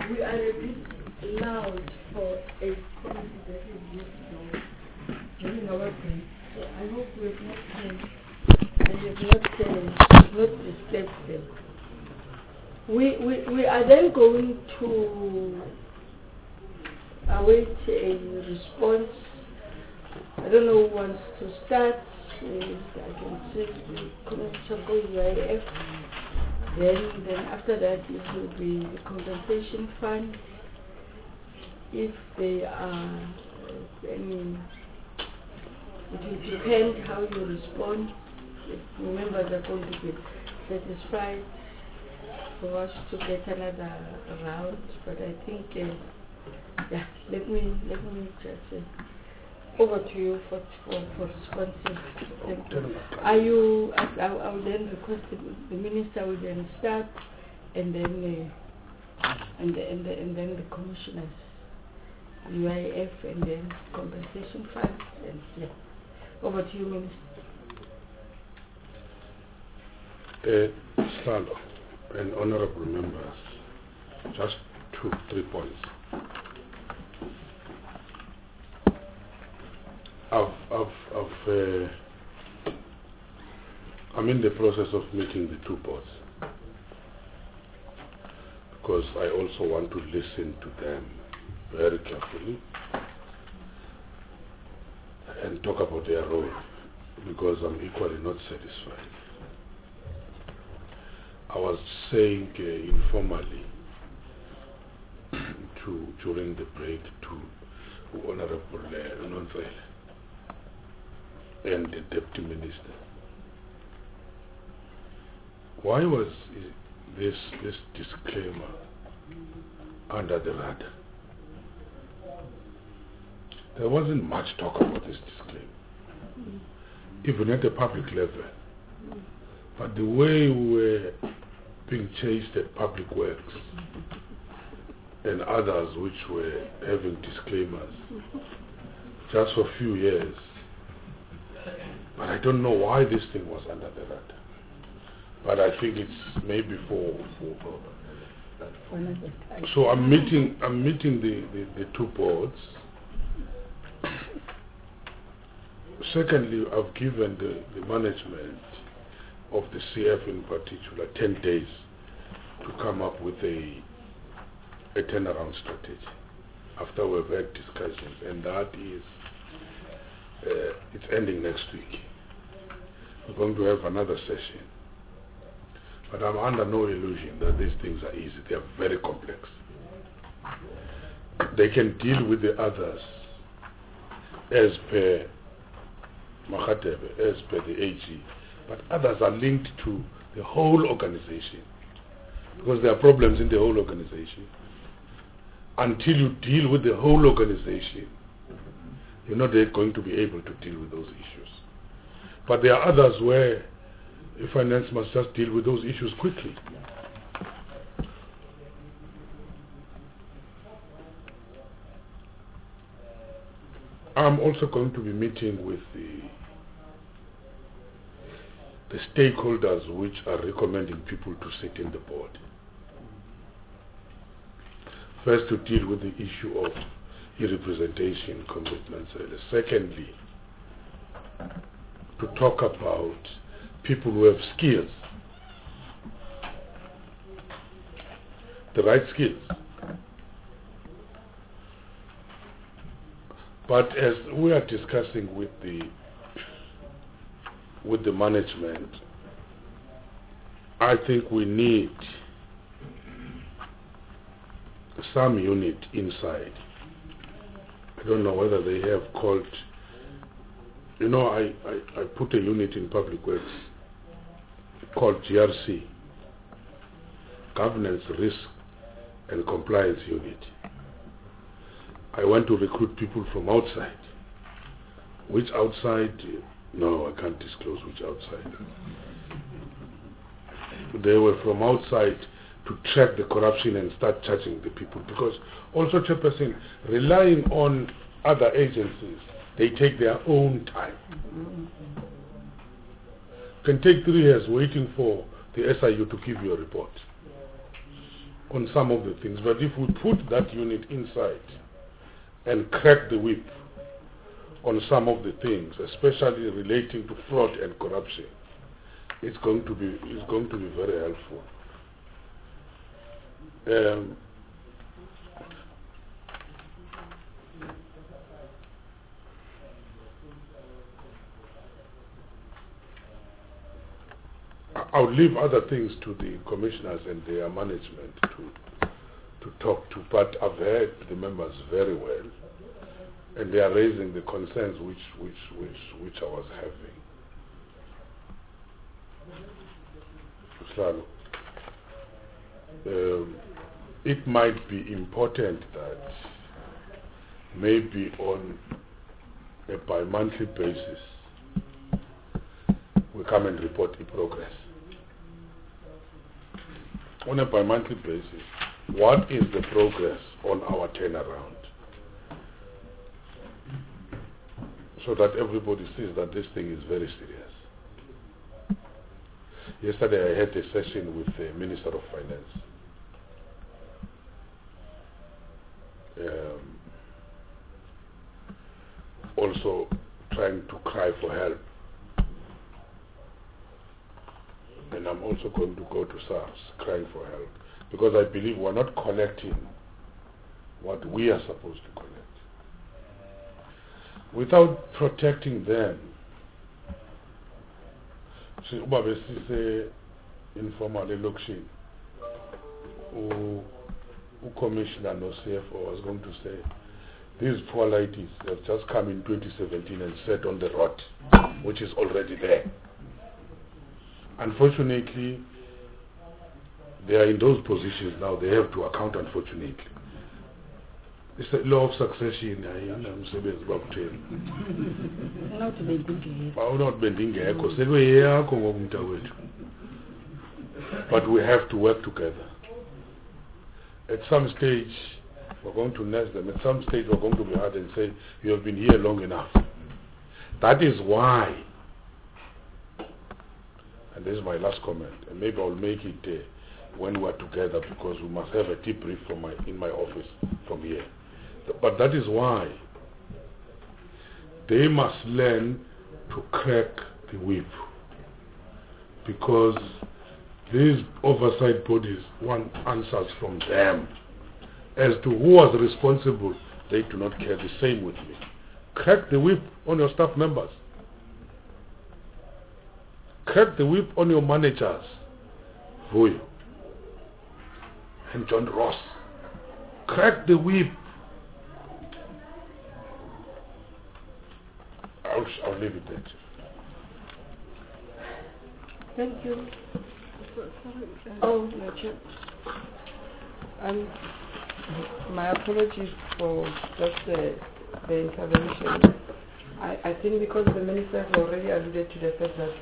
We are a bit loud for a committee that is yet during our break. So I hope we have not disturbed them. We are then going to await a response. I don't know who wants to start. I can say the Commercial UIF. Then after that it will be the compensation fund. If they are any, it will depend how you respond. If the members are going to be satisfied for us to get another round, but I think let me just over to you for responses. Thank you. Are you? I will then request the minister will then start, and then the commissioners, UIF, and then compensation funds, and over to you, minister. Salo and honorable members, just 2-3 points. I'm in the process of meeting the two boards because I also want to listen to them very carefully and talk about their role, because I'm equally not satisfied. I was saying informally during the break to Honorable Nonzele and the Deputy Minister, why was this disclaimer under the radar? There wasn't much talk about this disclaimer, even at the public level. But the way we were being chased at Public Works and others which were having disclaimers just for a few years, but I don't know why this thing was under the radar. But I think it's maybe for so I'm meeting the two boards. Secondly, I've given the management of the CF in particular 10 days to come up with a turnaround strategy after we've had discussions, and that is it's ending next week. We're going to have another session, but I'm under no illusion that these things are easy. They are very complex. They can deal with the others as per Makhatebe, as per the AG, but others are linked to the whole organization, because there are problems in the whole organization. Until you deal with the whole organization, you're not going to be able to deal with those issues. But there are others where finance must just deal with those issues quickly. I'm also going to be meeting with the stakeholders which are recommending people to sit in the board. First, to deal with the issue of representation commitments. Secondly, to talk about people who have skills, the right skills. But as we are discussing with the management, I think we need some unit inside. I don't know whether they have called, I put a unit in Public Works called GRC, Governance, Risk and Compliance Unit. I want to recruit people from outside. Which outside? No, I can't disclose which outside. They were from outside to track the corruption and start charging the people, because also, Chairperson, relying on other agencies, they take their own time. Can take 3 years waiting for the SIU to give you a report. on some of the things. But if we put that unit inside and crack the whip on some of the things, especially relating to fraud and corruption, it's going to be very helpful. I'll leave other things to the commissioners and their management to talk to, but I've heard the members very well, and they are raising the concerns which I was having. So, it might be important that maybe on a bi-monthly basis we come and report the progress. On a bi-monthly basis, what is the progress on our turnaround? So that everybody sees that this thing is very serious. Yesterday I had a session with the Minister of Finance. Also trying to cry for help. And I'm also going to go to SARS crying for help, because I believe we're not collecting what we are supposed to collect. Without protecting them, see, Ubabe Sise informal election, Commissioner no CFO was going to say, these poor ladies have just come in 2017 and sat on the rot, which is already there. Unfortunately, they are in those positions now. They have to account, unfortunately. It's a law of succession. But we have to work together. At some stage, we're going to nest them. At some stage, we're going to be hard and say, you have been here long enough. That is why, and this is my last comment, and maybe I'll make it when we're together, because we must have a debrief in my office from here. But that is why they must learn to crack the whip, because these oversight bodies want answers from them as to who was responsible. They do not care. The same with me. Crack the whip on your staff members. Crack the whip on your managers, Vuyo and John Ross. Crack the whip. I'll leave it there. Thank you. Oh, no, Chair. My apologies for just the intervention. I think because the minister has already alluded to the fact that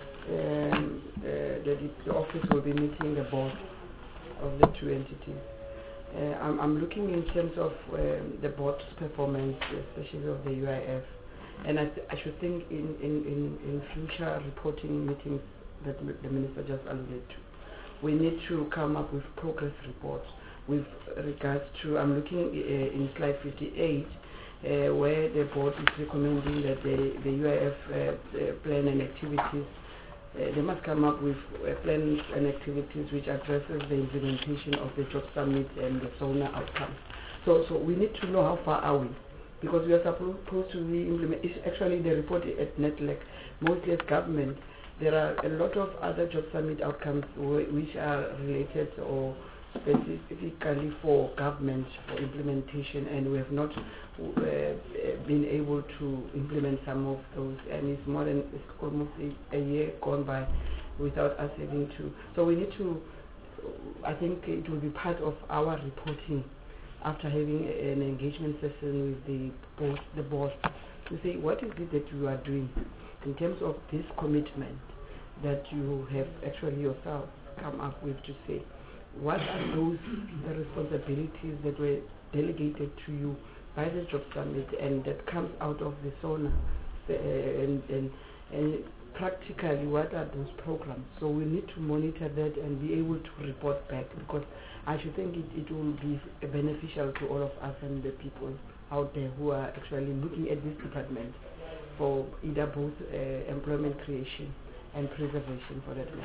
the office will be meeting the board of the two entities. I'm looking in terms of the board's performance, especially of the UIF, and I should think in future reporting meetings that the minister just alluded to, we need to come up with progress reports with regards to, I'm looking in slide 58, where the board is recommending that the UIF plan and activities, they must come up with plans and activities which addresses the implementation of the job summit and the SONA outcomes. So we need to know how far are we, because we are supposed to implement. It's actually the report at NETLEC, mostly as government. There are a lot of other job summit outcomes which are related or specifically for government for implementation, and we have not been able to implement some of those, and it's almost a year gone by without us having to. So we need to, I think it will be part of our reporting after having an engagement session with the board to say what is it that you are doing in terms of this commitment that you have actually yourself come up with, to say what are those responsibilities that were delegated to you by the job summit and that comes out of the SONA, and practically what are those programs. So we need to monitor that and be able to report back, because I should think it will be beneficial to all of us and the people out there who are actually looking at this department for either both employment creation and preservation for that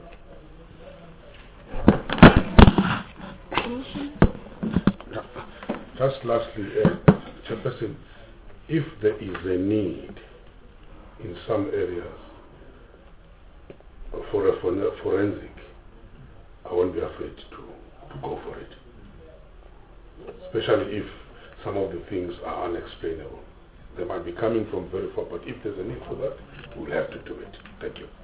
matter. Just lastly, Chairperson, if there is a need in some areas for a forensic, I won't be afraid to go for it. Especially if some of the things are unexplainable. They might be coming from very far, but if there's a need for that, we'll have to do it. Thank you.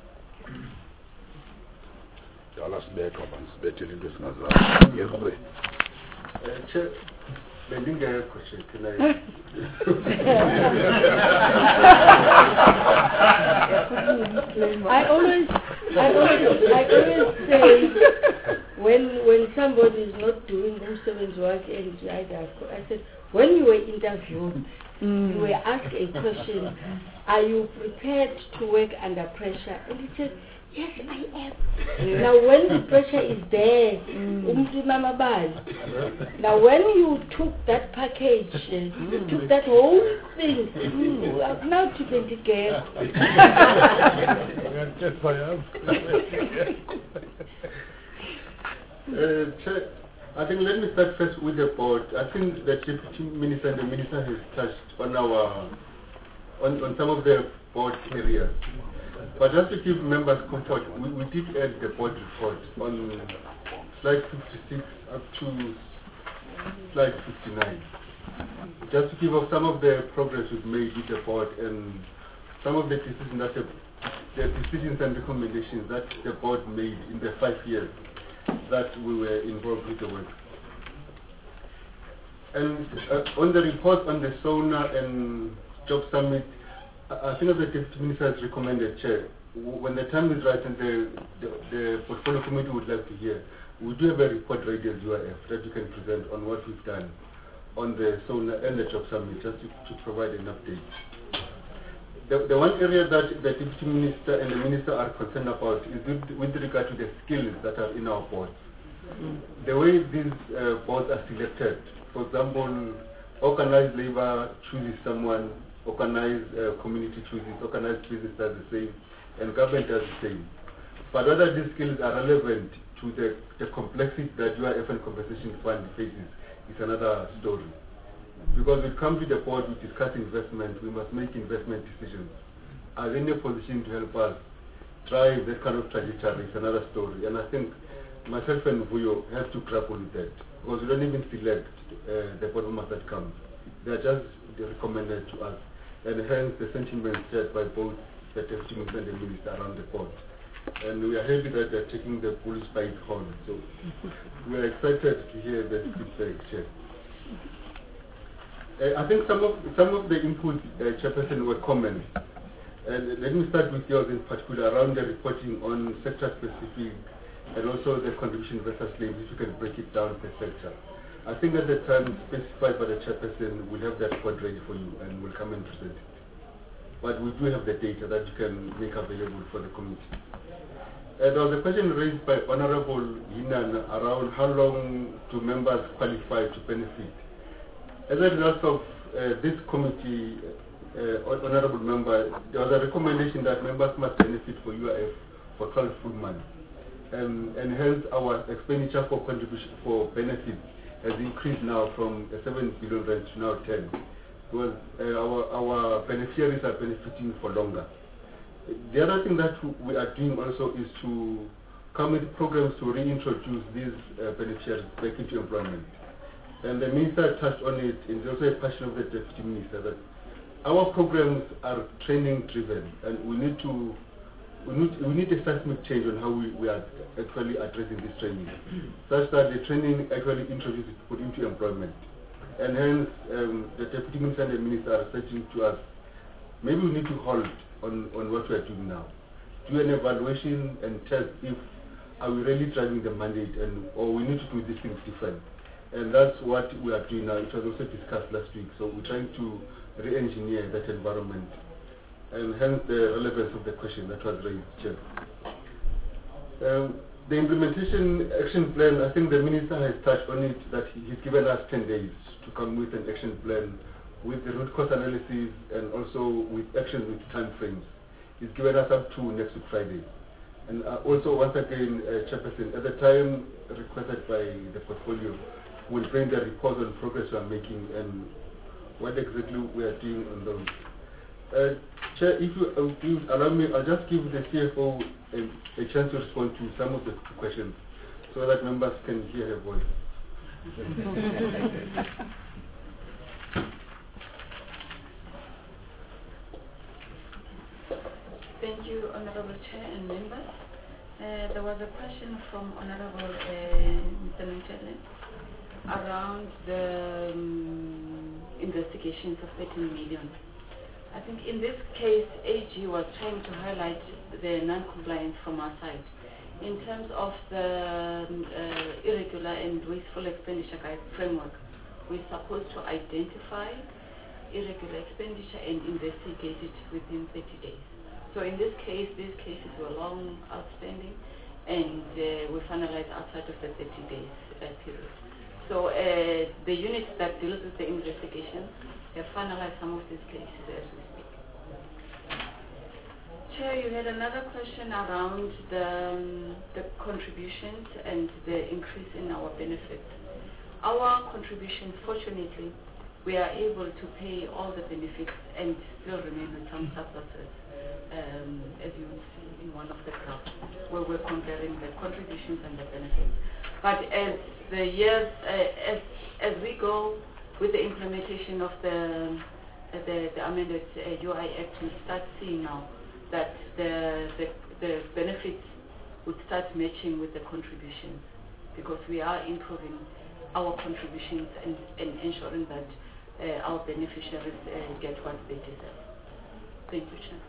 Chair, I didn't get a question. Can I? I always say when somebody is not doing themselves work and I said, when you were interviewed, you were asked a question, are you prepared to work under pressure? And he said, yes, I am. Now when the pressure is there, now when you took that package, you took that whole thing, now to the game. I think let me start first with the board. I think the Deputy Minister and the Minister has touched on on some of the board areas. But just to give members comfort, we did add the board report on slide 56 up to slide 59. Just to give us some of the progress we've made with the board and some of the decisions that the decisions and recommendations that the board made in the 5 years that we were involved with the work. And on the report on the SONA and Job Summit, I think the Deputy Minister has recommended, Chair, when the time is right and the Portfolio Committee would like to hear, we do have a report ready as UIF that we can present on what we've done on the SONA and the Job Summit, just to provide an update. The one area that the Deputy Minister and the Minister are concerned about is with regard to the skills that are in our boards. The way these boards are selected, for example, organized labor chooses someone, organized community chooses, organized business does the same, and government does the same. But whether these skills are relevant to the complexity that UIF and Compensation Fund faces is another story. Because we come to the board, we discuss investment, we must make investment decisions. Are they in a position to help us drive that kind of trajectory is another story. And I think myself and Vuyo have to grapple with that. Because we don't even select the board members that come. They are just recommended to us. And hence the sentiments shared by both the Deputy Minister and the Minister around the board. And we are happy that they are taking the bull by its horn. So we are excited to hear that feedback shared. I think some of the input, Chairperson, were comments. And let me start with yours in particular around the reporting on sector-specific and also the contribution versus claims, if you can break it down per sector. I think at the time specified by the Chairperson, we'll have that report ready for you and we'll come and present it. But we do have the data that you can make available for the committee. There was a question raised by Honorable Hinan around how long do members qualify to benefit. As a result of this committee, Honorable Member, there was a recommendation that members must benefit for UIF for 12 full months. And hence our expenditure for contribution for benefits has increased now from 7 billion rand to now 10. Because our beneficiaries are benefiting for longer. The other thing that we are doing also is to come with programs to reintroduce these beneficiaries back into employment. And the Minister touched on it, and it's also a passion of the Deputy Minister, that our programs are training driven, and we need a seismic change on how we are actually addressing this training, such that the training actually introduces people into employment. And hence, the Deputy Minister and the Minister are saying to us, maybe we need to hold on what we are doing now, do an evaluation and test if are we really driving the mandate, or we need to do these things different. And that's what we are doing now. It was also discussed last week. So we're trying to re-engineer that environment and hence the relevance of the question that was raised, Chair. The implementation action plan, I think the Minister has touched on it, that he's given us 10 days to come with an action plan with the root cause analysis and also with actions with time frames. He's given us up to next week Friday. And also, once again, Chairperson, at the time requested by the portfolio, we'll bring the report on progress we are making and what exactly we are doing on those. Chair, if you allow me, I'll just give the CFO a chance to respond to some of the questions so that members can hear her voice. Thank you, Honorable Chair and members. There was a question from Honorable Mr. Mintele around the investigations of 13 million. I think in this case, AG was trying to highlight the non-compliance from our side. In terms of the irregular and wasteful expenditure guide framework, we're supposed to identify irregular expenditure and investigate it within 30 days. So in this case, these cases were long outstanding, and we finalized outside of the 30 days period. So the unit that deals with the investigation have finalized some of these cases as we speak. Chair, you had another question around the contributions and the increase in our benefits. Our contributions, fortunately, we are able to pay all the benefits and still remain with some surpluses, as you will see in one of the graphs, where we're comparing the contributions and the benefits. But as the years, as we go with the implementation of the amended UI Act, we start seeing now that the benefits would start matching with the contributions, because we are improving our contributions and ensuring that our beneficiaries get what they deserve. Thank you, Chair.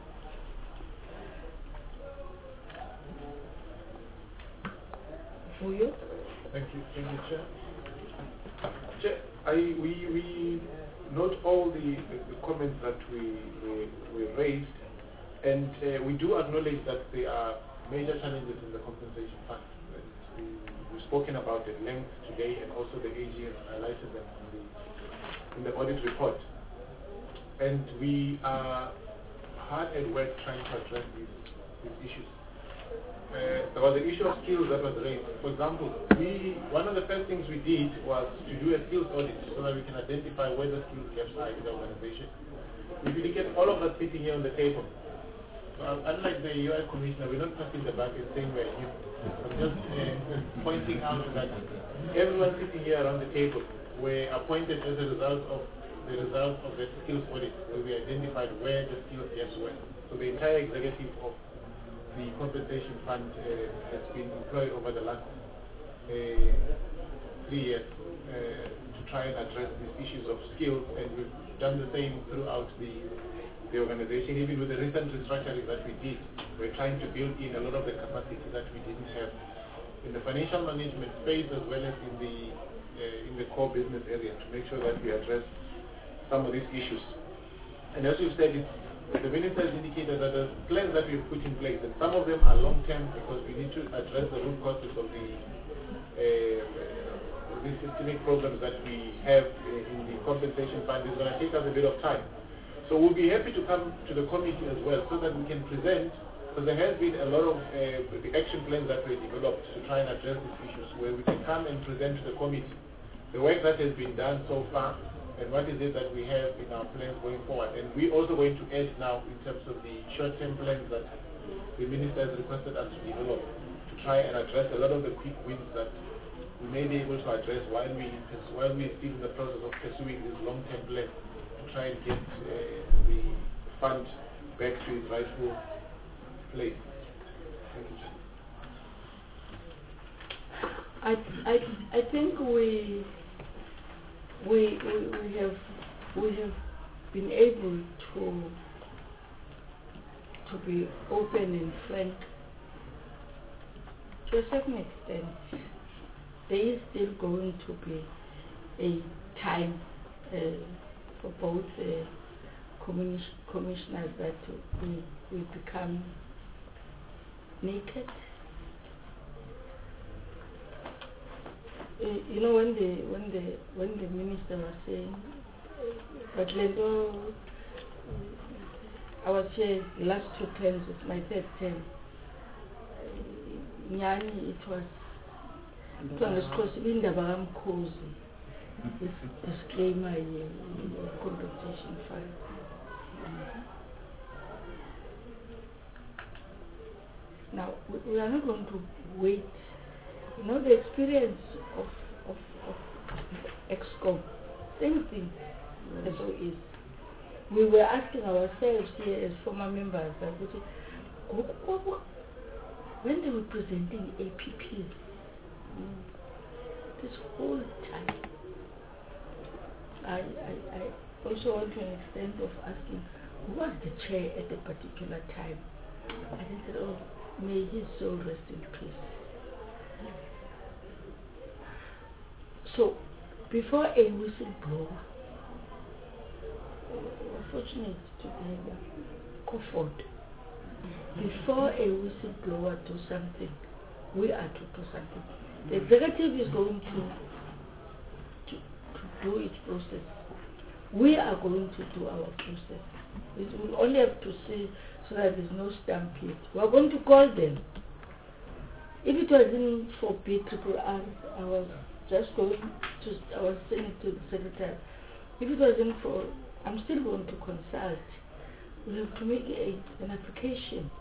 For you? Thank you, Chair. Chair, we note all the comments that we raised, and we do acknowledge that there are major challenges in the compensation fund. We've spoken about the length today, and also the AG has highlighted them in the audit report. And we are hard at work trying to address these issues. There was the issue of skills that was raised. For example, one of the first things we did was to do a skills audit so that we can identify where the skills gaps are in the organization. If you look at all of us sitting here on the table, unlike the UI Commissioner, we're not passing the buck and saying we're new. I'm just pointing out that everyone sitting here around the table were appointed as a result of the skills audit, where we identified where the skills gaps were. So the entire executive of the compensation fund has been employed over the last 3 years to try and address these issues of skills, and we've done the same throughout the organization. Even with the recent restructuring that we did, we're trying to build in a lot of the capacity that we didn't have in the financial management space, as well as in the core business area, to make sure that we address some of these issues. And as you've said, the Minister has indicated that the plans that we've put in place, and some of them are long-term, because we need to address the root causes of these systemic problems that we have in the compensation fund. Is going to take us a bit of time. So we'll be happy to come to the committee as well, so that we can present, because there has been a lot of the action plans that were developed to try and address these issues, where we can come and present to the committee the work that has been done so far, and what is it that we have in our plans going forward. And we're also going to add now in terms of the short-term plans that the Minister has requested us to develop, to try and address a lot of the quick wins that we may be able to address while we're still in the process of pursuing this long-term plan, to try and get the fund back to its rightful place. Thank you, Chair. I think we have been able to be open and frank to a certain extent. There is still going to be a time for both commissioners that we become naked. You know, when the minister was saying, but Lendo, I was here the last 2 terms, it's my 3rd term. Nyani, it was indaba kaMkhosi. This disclaimer in compensation file. Now we are not going to wait. You know, the experience of EXCOM, same thing as always. We were asking ourselves here as former members that when they were presenting APPs, this whole time, I also want to an extent of asking, who was the chair at a particular time? And I said, oh, may his soul rest in peace. So, before a whistleblower, we're fortunate to have Kofod. Before a whistleblower do something, we are to do something. The executive is going to do its process. We are going to do our process. We will only have to see so that there is no stampede. We are going to call them. If it wasn't for BRRR, I was just going to, I was saying to the secretary, if it wasn't for, I'm still going to consult. We have to make an application.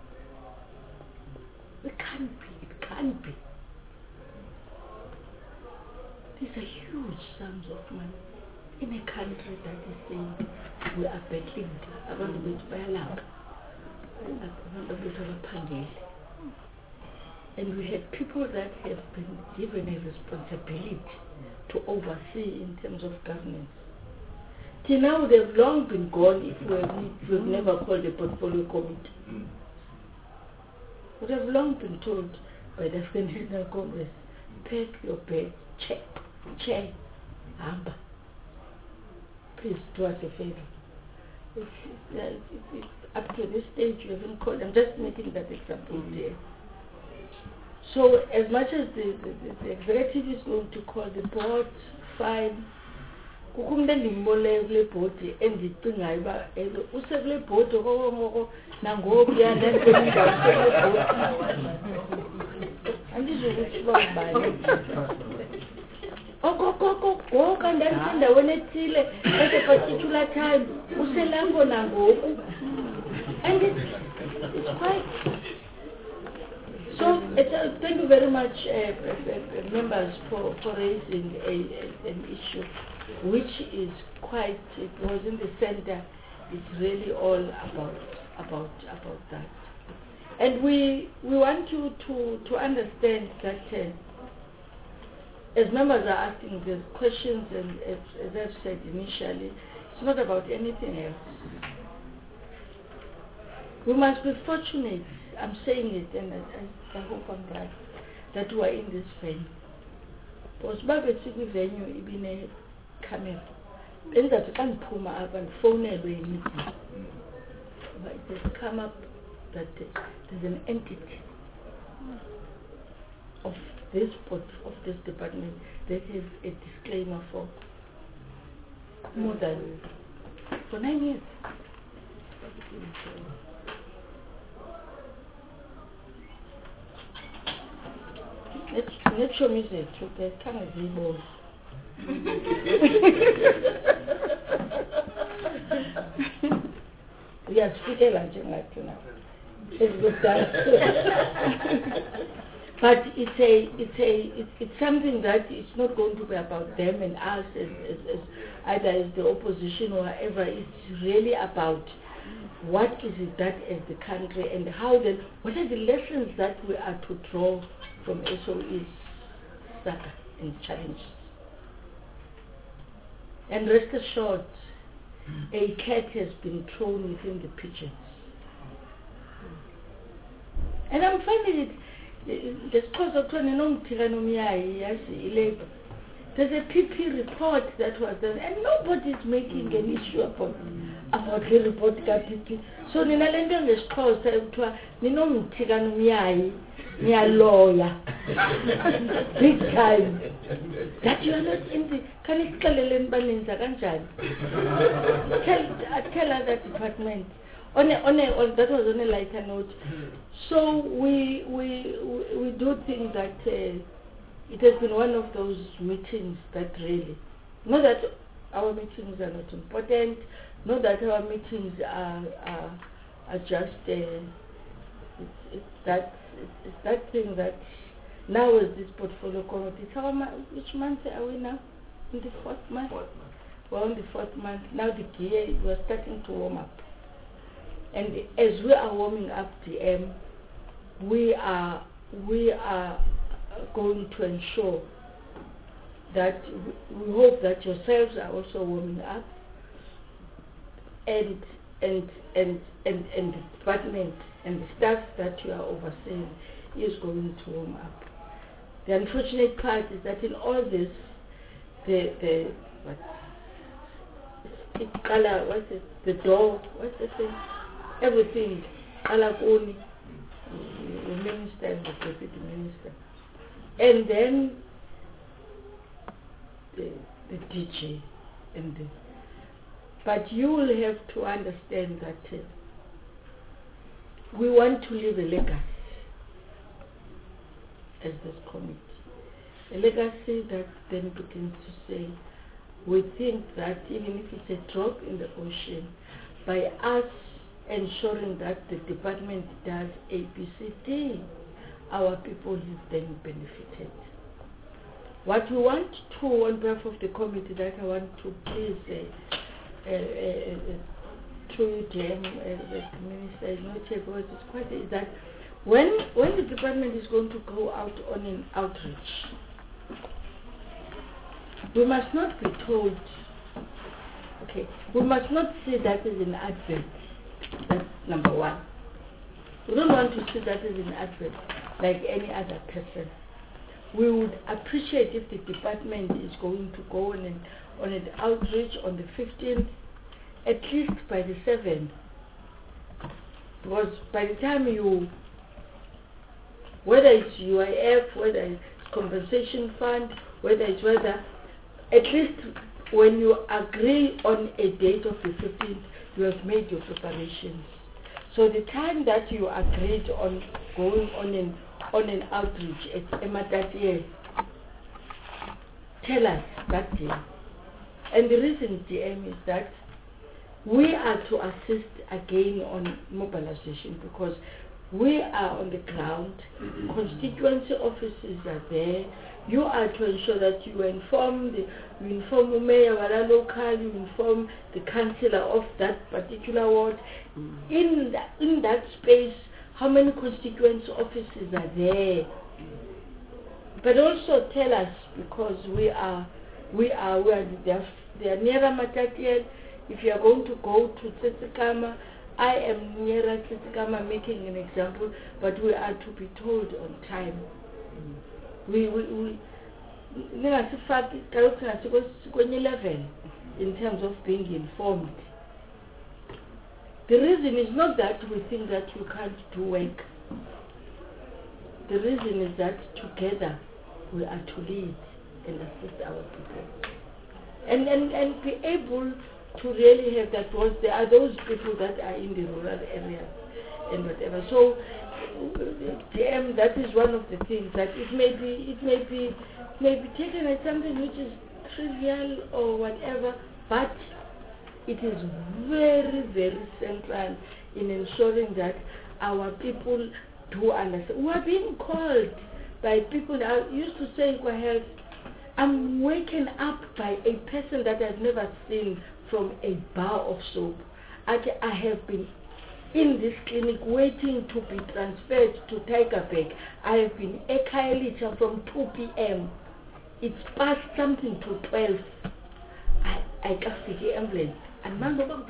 It can't be. These are huge sums of money in a country that is saying we are battling abantu bethu bayalamba, abantu bethu abaphangeli. And we had people that have been given a responsibility to oversee in terms of governance. Till now they've long been gone if we've never called a portfolio committee. We have long been told by the African National Congress, pack your bag, chair, Amba. Please do us a favor. It's up to this stage you haven't called. I'm just making that example there. So as much as the executive is going to call the board, fine. Kukumda limbole kule board endicinga iba usekule board ngoko nangokuya nendawo andizokuthi bani goka ndasendaweni ethile at a particular time uselapho nangoku, and it's quite. So thank you very much, members, for raising an issue which is quite, it was in the center. It's really all about that. And we want you to understand that as members are asking these questions, and as I've said initially, it's not about anything else. We must be fortunate, I'm saying it, and I hope I'm right, that we are in this venue. Because Babetsiki venue, even a camera. Then that can puma up and phone a meeting. But it has come up that there's an entity of this department that has a disclaimer for more than 9 years. Let's show me the truth. There's kind of evil. We are speaking like you now. It's good that. But it's something that it's not going to be about them and us as either as the opposition or whatever. It's really about what is it that as the country, and how then, what are the lessons that we are to draw from SOE's saga and challenges. And rest assured, a cat has been thrown within the pigeons. And I'm finding it, there's a PP report that was done, and nobody's making an issue about report kapiti. So nina lento ngesixhosa ekuthiwa ninomthika nomyayi lawyer big time that you are not in the can ixeleleni baninza kanjani tell other department on that was on a lighter note. So we do think that it has been one of those meetings that really, not that our meetings are not important, not that our meetings are just it's that thing that now is this portfolio committee. Which month are we now? In the fourth month? We're on the fourth month. Now the gear, we're starting to warm up. And as we are warming up DM, we are going to ensure that we hope that yourselves are also warming up, and the department and the staff that you are overseeing is going to warm up. The unfortunate part is that in all this, the door, what's the thing? Everything, Alakuni, the minister and the deputy minister. And then the DJ and but you will have to understand that we want to leave a legacy as this committee. A legacy that then begins to say, we think that even if it's a drop in the ocean, by us ensuring that the department does ABCD, our people have then benefited. What we want to, on behalf of the committee, that I want to please through them, the minister is not here because it's quite is that when the department is going to go out on an outreach, we must not be told, okay, we must not see that as an advert. That's number one. We don't want to see that as an advert like any other person. We would appreciate if the department is going to go on an outreach on the 15th, at least by the 7th. Because by the time you, whether it's UIF, whether it's compensation fund, at least when you agree on a date of the 15th, you have made your preparations. So the time that you agreed on going on an outreach at Ematatiye, tell us that day. And the reason, DM, is that we are to assist again on mobilization because we are on the ground, constituency offices are there. You are to ensure that you inform the mayor, local, you inform the councillor of that particular ward. In that space, how many constituency offices are there? But also tell us, because they are nearer Matatiele. If you are going to go to Tsitsikamma, I am nearer Tsitsikamma, making an example, but we are to be told on time. We 11 in terms of being informed. The reason is not that we think that you can't do work. The reason is that together we are to lead and assist our people. And be able to really have that voice. There are those people that are in the rural areas and whatever. So DM, that is one of the things that it may be taken as something which is trivial or whatever, but it is very, very central in ensuring that our people do understand. We are being called by people. I used to say, I'm waken up by a person that I've never seen from a bar of soap. I have been in this clinic waiting to be transferred to Tygerberg. I have been Ekaelita from 2 p.m. It's past something to 12. I got the ambulance. And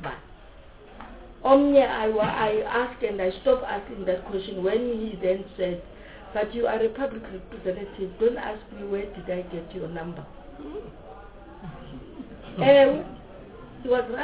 I asked and I stopped asking that question when he then said, but you are a public representative, don't ask me where did I get your number. He was right.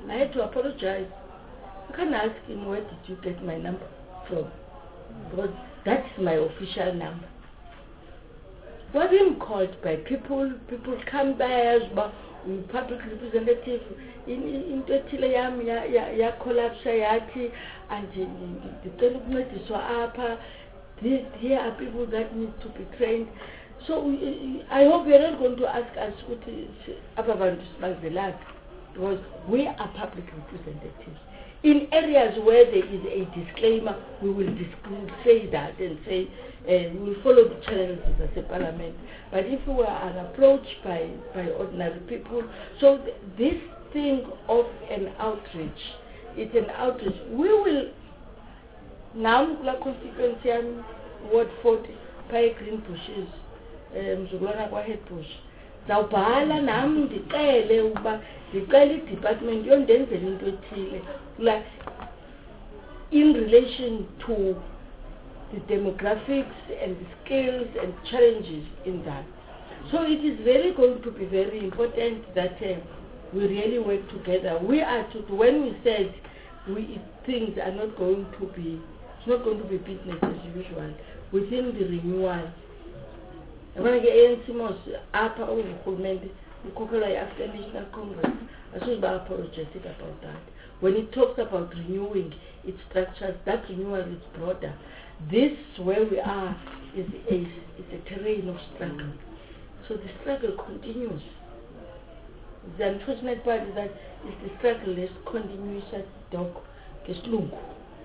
I had to apologize. I can't ask him, where did you get my number from? Because that's my official number. We're being called by people come by us, but public representative in Totile ya collapse yati, and the development is so up. Here are people that need to be trained. So I hope you're not going to ask us what is Abavantus, because we are public representatives. In areas where there is a disclaimer, we will say that and say we will follow the channels as a parliament. But if we are approached by ordinary people, so this thing of an outreach, it's an outreach. We will now constituency Ward 40 by Green Bushes, Mzulwana kwa Head Bush. Zawubhala nami ndicele uba ndicela i-department yondenzela into ethile like in relation to the demographics and the skills and challenges in that. So it is really going to be very important that we really work together. We are when we said things are not going to be, it's not going to be business as usual within the renewal. ANC mos apha uRhulumente ukhokhelwa yi-African National Congress asizba apologetic about that. When it talks about renewing its structures, that renewal is broader. This where we are is a terrain of struggle. So the struggle continues. The unfortunate part is that if the struggle is continuous at dog ngesilungu.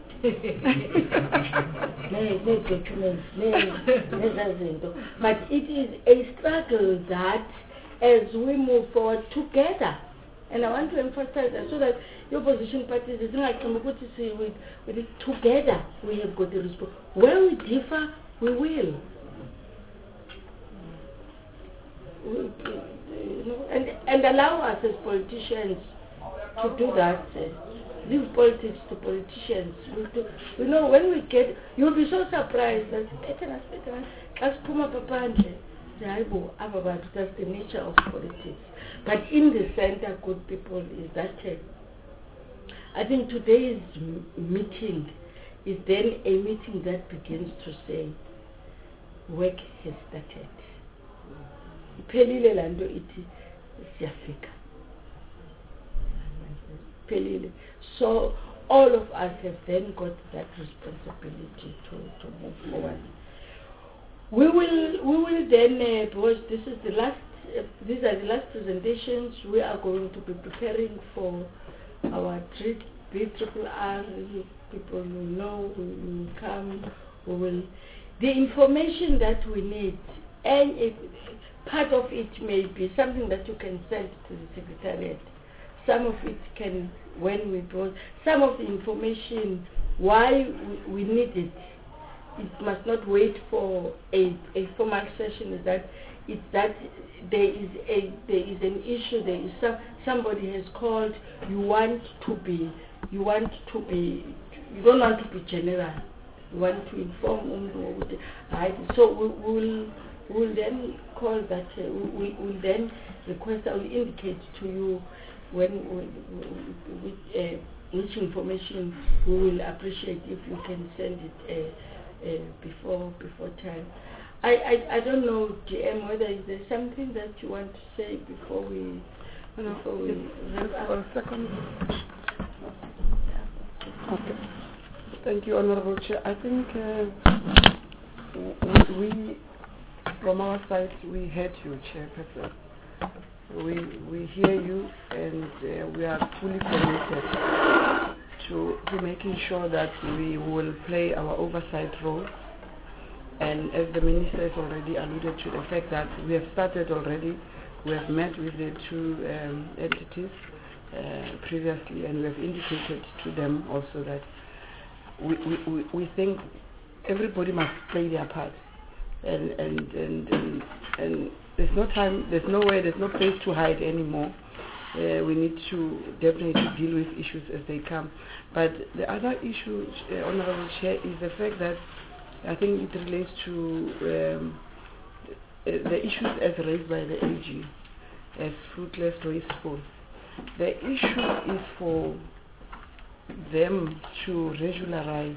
No documents, no, but it is a struggle that as we move forward together, and I want to emphasize that so that the opposition parties is like with it together we have got the response. Where we differ, we will. And allow us as politicians to do that. Leave politics to politicians. We know when we get, you'll be so surprised that that's the nature of politics. But in the center, good people, is that I think today's meeting is then a meeting that begins to say, work has started. Pelile lando iti siyafika. Pelile. So all of us have then got that responsibility to move forward. We will then because this is the last. These are the last presentations. We are going to be preparing for our BRRR. People will know. We will come. We will. The information that we need, and part of it may be something that you can send to the Secretariat. Some of it can, when we brought, some of the information, why we need it, it must not wait for a formal session, is that it's that there is an issue, there is somebody has called, you don't want to be general, you want to inform so we will then call that, we will then request, I will indicate to you which information we will appreciate if you can send it before time. I don't know, GM, whether there's something that you want to say before we for a second. Okay. Thank you, Honorable Chair. I think we from our side, we heard you, Chairperson. We hear you, and we are fully committed to making sure that we will play our oversight role. And as the Minister has already alluded to the fact that we have started already, we have met with the two entities previously, and we have indicated to them also that we think everybody must play their part. And there's no time, there's nowhere, there's no place to hide anymore. We need to definitely deal with issues as they come. But the other issue, Honorable Chair, is the fact that I think it relates to the issues as raised by the AG as fruitless, wasteful. The issue is for them to regularize,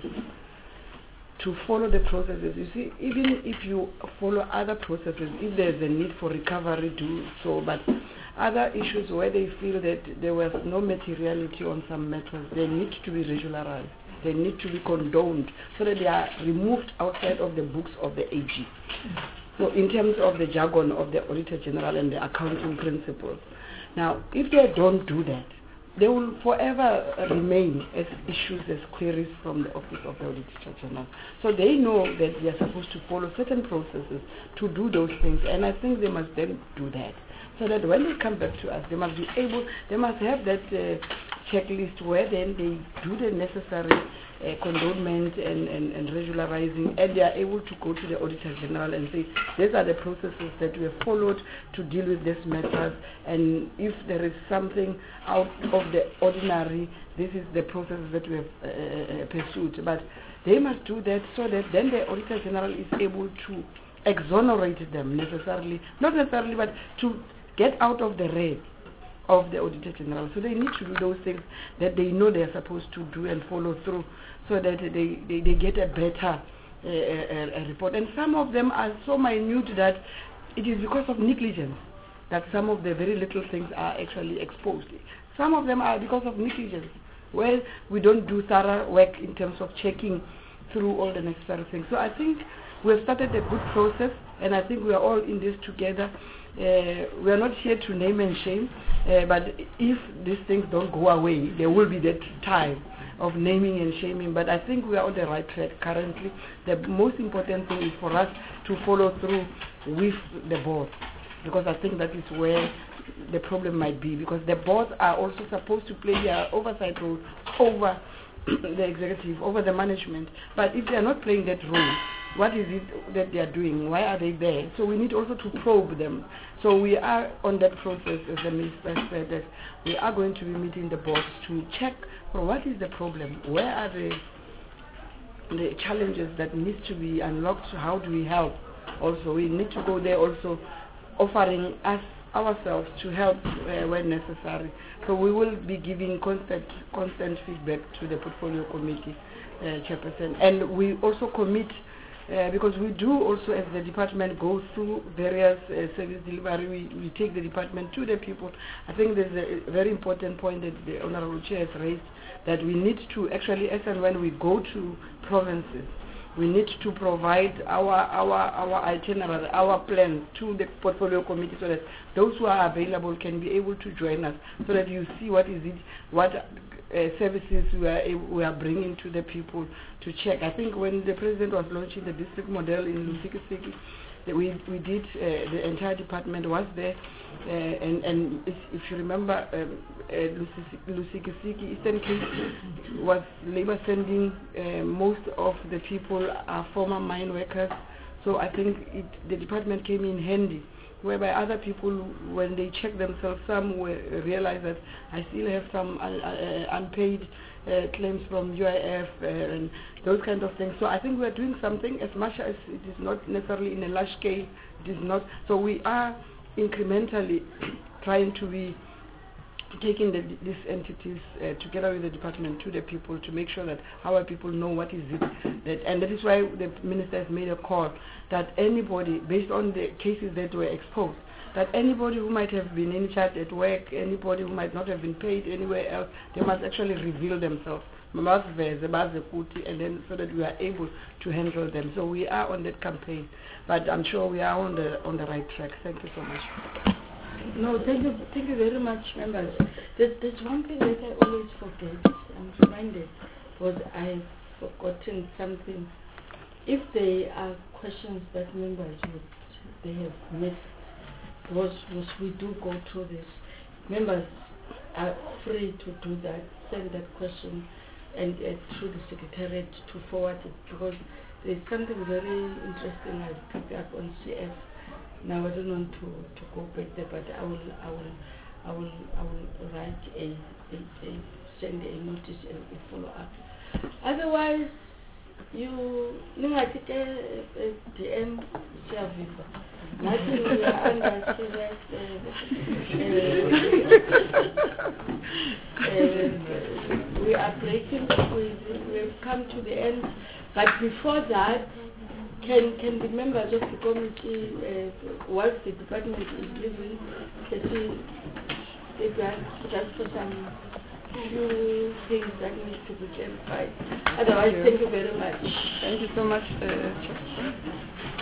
to follow the processes. You see, even if you follow other processes, if there's a need for recovery, do so. But other issues where they feel that there was no materiality on some matters, they need to be regularized. They need to be condoned so that they are removed outside of the books of the AG. So in terms of the jargon of the Auditor General and the accounting principles. Now, if they don't do that, they will forever remain as issues, as queries from the Office of the Auditor General. So they know that they are supposed to follow certain processes to do those things, and I think they must then do that. So that when they come back to us, they must be able, they must have that checklist where then they do the necessary condonement and regularizing, and they are able to go to the Auditor General and say, these are the processes that we have followed to deal with these matters, and if there is something out of the ordinary, this is the processes that we have pursued. But they must do that so that then the Auditor General is able to exonerate them necessarily, not necessarily, but to get out of the red of the Auditor General. So they need to do those things that they know they are supposed to do and follow through, so that they get a better report. And some of them are so minute that it is because of negligence that some of the very little things are actually exposed. Some of them are because of negligence, where we don't do thorough work in terms of checking through all the necessary things. So I think we have started a good process, and I think we are all in this together. We are not here to name and shame, but if these things don't go away, there will be that time of naming and shaming. But I think we are on the right track currently. The most important thing is for us to follow through with the board, because I think that is where the problem might be, because the boards are also supposed to play their oversight role over the executive, over the management. But if they are not playing that role, what is it that they are doing? Why are they there? So we need also to probe them. So we are on that process, as the minister said, that we are going to be meeting the boards to check for what is the problem, where are the challenges that need to be unlocked, how do we help. Also, we need to go there also offering us ourselves to help when necessary. So we will be giving constant feedback to the portfolio committee chairperson, and we also commit, because we do also, as the department goes through various service delivery, we take the department to the people. I think there's a very important point that the Honorable Chair has raised, that we need to actually, as and when we go to provinces, we need to provide our itinerary, our plan to the portfolio committee, so that those who are available can be able to join us, so that you see what is it, what services we are bringing to the people to check. I think when the President was launching the district model in Lusikisiki, we did, the entire department was there, and if you remember, Lusikisiki, Eastern Cape was labor sending, most of the people are former mine workers, so I think the department came in handy, whereby other people, when they check themselves, some realize that I still have some unpaid claims from UIF and those kind of things. So I think we are doing something, as much as it is not necessarily in a large scale, it is not. So we are incrementally trying to be taking these entities together with the department to the people, to make sure that our people know what is it. And that is why the minister has made a call that anybody, based on the cases that were exposed, that anybody who might have been in charge at work, anybody who might not have been paid anywhere else, they must actually reveal themselves, and then so that we are able to handle them. So we are on that campaign, but I'm sure we are on the right track. Thank you so much. No, thank you very much, members. There's one thing that I always forget. I'm reminded, was I've forgotten something. If there are questions that members they have missed, was we do go through this. Members are free to do that, send that question and through the secretariat to forward it, because there's something very interesting I picked up on CF. Now I don't want to go back there, but I will write send a notice and a follow up. Otherwise, you DM Siaviva. Nothing we are under serious deliberating. We've come to the end. But before that, can the members of the committee, whilst the department is leaving, just for some few things that need to be clarified. Otherwise, thank you very much. Thank you so much, Chairperson.